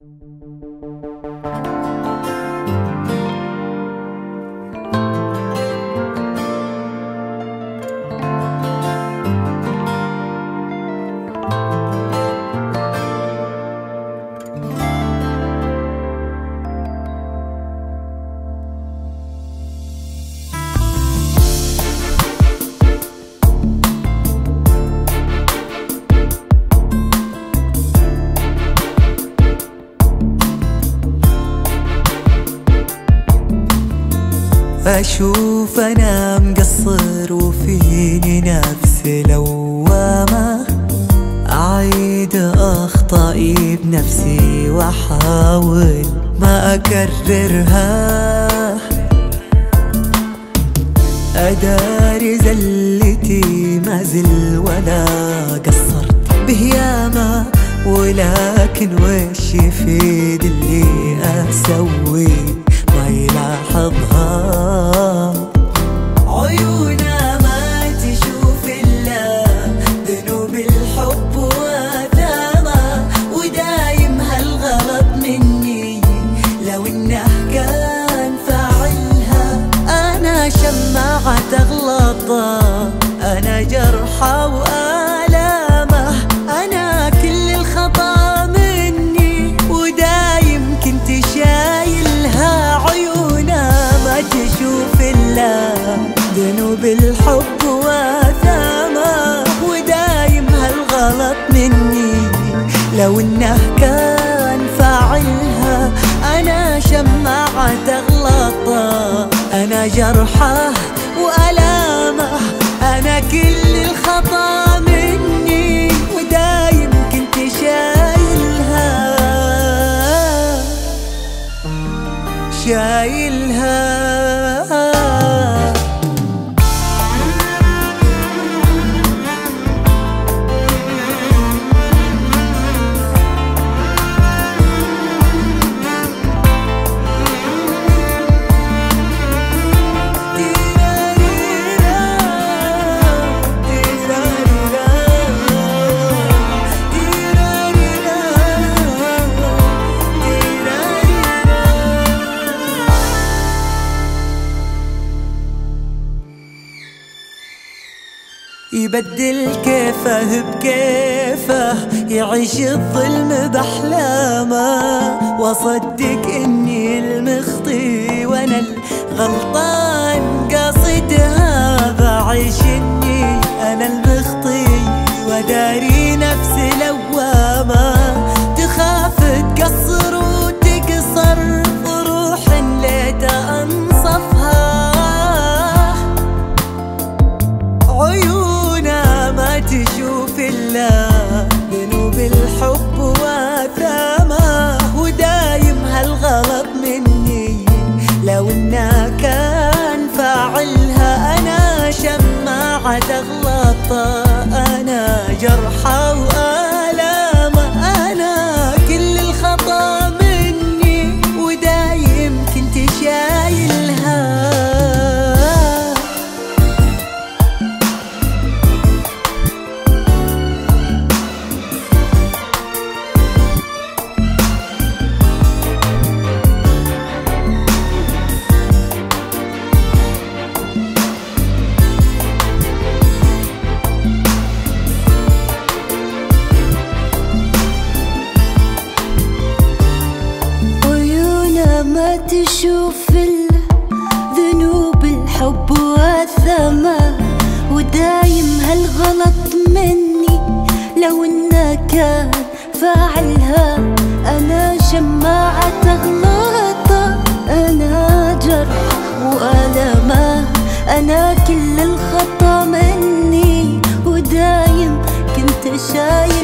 أشوف أنا مقصر وفيني نفس لوامة، أعيد أخطائي بنفسي وأحاول ما أكررها، أداري زلتي ما زل ولا قصرت به ياما، ولكن وش يفيد اللي أسوي ما يلاحظها. عيونا ما تشوف إلا ذنوب الحب وآثامه، ودايم هالغلط مني لو إنه كان فاعلها. أنا شماعة أغلاطه، أنا جرحه وآلامه، أنا كل الخطأ مني ودايم كنت شايلها. عيونا ما تشوف إلا ذنوب الحب وآثامه، ودايم هالغلط مني لو إنه كان فاعلها. أنا شماعة أغلاطه، أنا جرحه وآلامه، أنا كل الخطأ مني ودايم كنت شايلها. يبدل كيفه بكيفه، يعيش الظلم بأحلامه، وأصدق إني المخطي وأنا الغلطان قصدها. بعيش إني أنا المخطي وداري نفسي لوامة، تخاف تقصر وتقصر روح ليت أنصفها. عيونا ما تشوف إلا ذنوب الحب وآثامه، ودايم هالغلط مني لو إنه كان فاعلها. أنا شماعة أغلاطه، أنا جرحه وآلامه، أنا كل الخطأ مني ودايم كنت شايلها. ما تشوف إلا ذنوب الحب وآثامه، ودايم هالغلط مني لو إنه كان فاعلها. أنا شماعة أغلاطه، أنا جرح وآلامه، أنا كل الخطأ مني ودايم كنت شايل